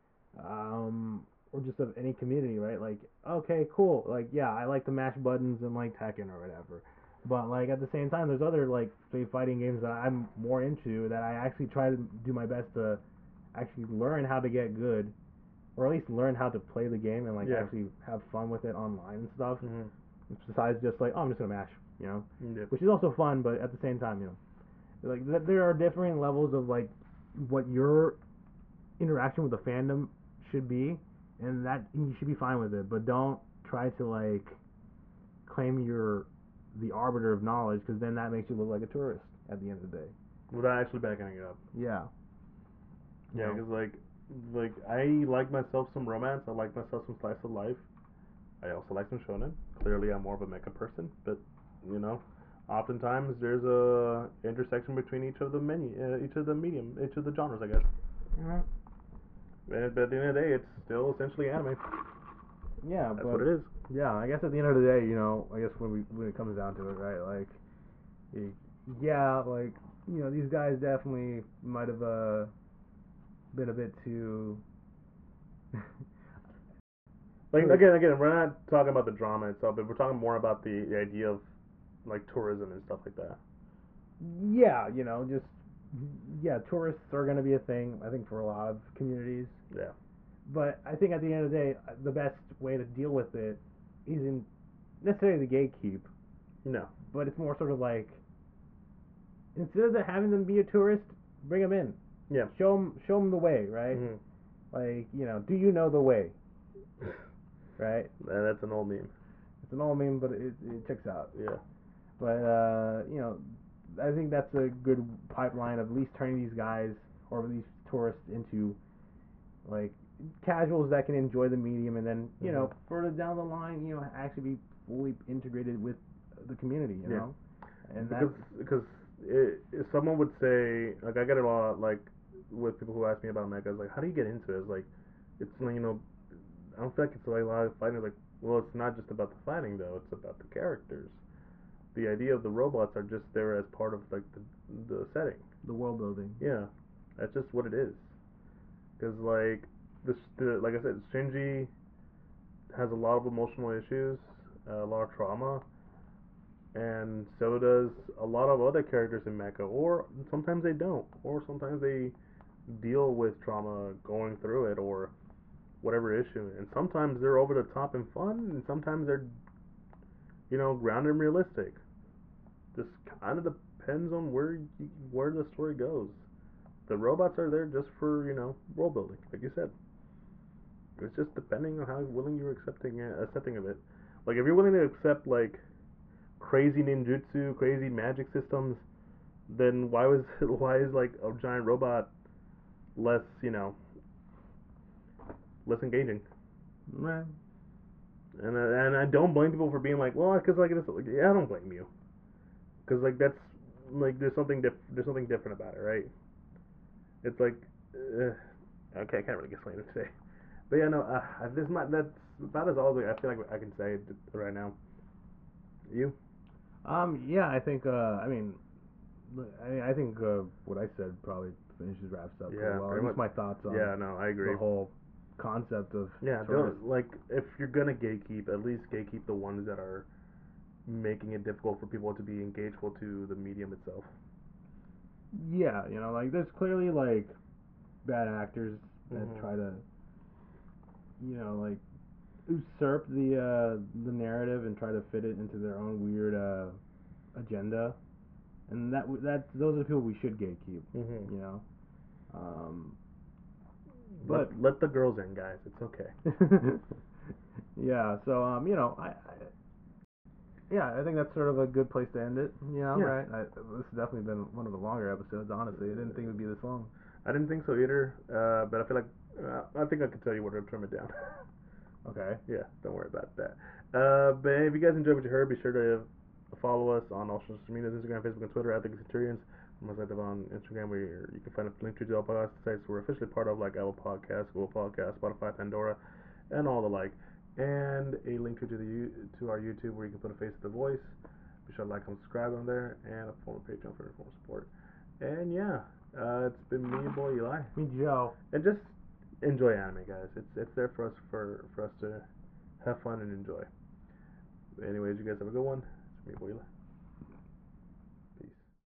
um, or just of any community, right? Like, okay, cool. Like, yeah, I like to mash buttons and like Tekken or whatever. But like at the same time, there's other like say fighting games that I'm more into that I actually try to do my best to actually learn how to get good, or at least learn how to play the game and like Yeah. actually have fun with it online and stuff. Mhm. Besides just like, oh, I'm just gonna mash, you know, Yeah. which is also fun, but at the same time, you know, like th- there are different levels of like what your interaction with the fandom should be, and that you should be fine with it, but don't try to like claim you're the arbiter of knowledge, because then that makes you look like a tourist at the end of the day. Without actually backing it up. Yeah. You Yeah, know? because like, like I like myself some romance. I like myself some slice of life. I also like some shonen. Clearly, I'm more of a mecha person, but you know, oftentimes there's a intersection between each of the many, uh, each of the medium, each of the genres, I guess. Mhm. And, but at the end of the day, it's still essentially anime. Yeah, That's but what it is. yeah, I guess at the end of the day, you know, I guess when we when it comes down to it, right? Like, y- yeah, like you know, these guys definitely might have uh been a bit too. Like Tourist. again, again, we're not talking about the drama itself, but we're talking more about the, the idea of like tourism and stuff like that. Yeah, you know, just yeah, tourists are going to be a thing. I think for a lot of communities. Yeah. But I think at the end of the day, the best way to deal with it isn't necessarily the gatekeep, No. but it's more sort of like instead of having them be a tourist, bring them in. Yeah. Show them, show them the way, right? Mhm. Like, you know, do you know the way? Right? Uh, That's an old meme. It's an old meme, but it, it checks out. Yeah. But, uh, you know, I think that's a good pipeline of at least turning these guys or these tourists into, like, casuals that can enjoy the medium and then, you know, Mhm. further down the line, you know, actually be fully integrated with the community, you Yeah. know? And because that's, because it, if someone would say like I get it a lot like with people who ask me about mecha, like how do you get into it? It's like it's like, you know, I don't feel like it's like a lot of fighting. Like, well, it's not just about the fighting though. It's about the characters. The idea of the robots are just there as part of like the the setting. the world building. Yeah, that's just what it is. Because like this, the, like I said, Shinji has a lot of emotional issues, uh, a lot of trauma, and so does a lot of other characters in mecha. Or sometimes they don't, or sometimes they deal with trauma going through it, or whatever issue. And sometimes they're over the top and fun, and sometimes they're, you know, grounded and realistic. Just kind of depends on where you, where the story goes. The robots are there just for, you know, world building, like you said. It's just depending on how willing you're accepting it, accepting of it. Like if you're willing to accept like crazy ninjutsu, crazy magic systems, then why was why is like a giant robot less, you know, less engaging? Right. And I, and I don't blame people for being like, well, because like this, like, yeah, I don't blame you, because like that's like there's something diff- there's something different about it, right? It's like, uh, okay, I can't really explain it today, but yeah, no, uh, this is my that's about as all I feel like I can say right now. You? Um, yeah, I think, uh, I mean, but I, I think uh, what I said probably finishes wraps up Yeah, pretty well. pretty At least much. my thoughts on Yeah, no, I agree. the whole concept of Yeah, tourists. don't like if you're gonna gatekeep, at least gatekeep the ones that are making it difficult for people to be engageful to the medium itself. Yeah, you know, like there's clearly like bad actors that Mhm. try to, you know, like usurp the uh, the narrative and try to fit it into their own weird uh, agenda, and that w- that those are the people we should gatekeep. Mhm. You know, um, but Let let the girls in, guys. It's okay. yeah. So um, you know, I, I yeah, I think that's sort of a good place to end it. You know, Yeah. right? I, this has definitely been one of the longer episodes. Honestly, I didn't think it would be this long. I didn't think so either, uh, but I feel like uh, I think I can tell you where to trim it down. Okay. Yeah, don't worry about that. Uh, but if you guys enjoyed what you heard, be sure to follow us on all social medias: Instagram, Facebook, and Twitter at the Centurions. I'm most active on Instagram, where you can find a link to all podcast sites we're officially part of, like Apple Podcasts, Google Podcasts, Spotify, Pandora, and all the like. And a link to the to our YouTube, where you can put a face to the voice. Be sure to like and subscribe on there, and a form of Patreon for more support. And yeah, uh, it's been me, your boy Eli, Me, Joe. and just enjoy anime, guys. It's it's there for us for for us to have fun and enjoy. Anyways, you guys have a good one. It's me, your boy Eli.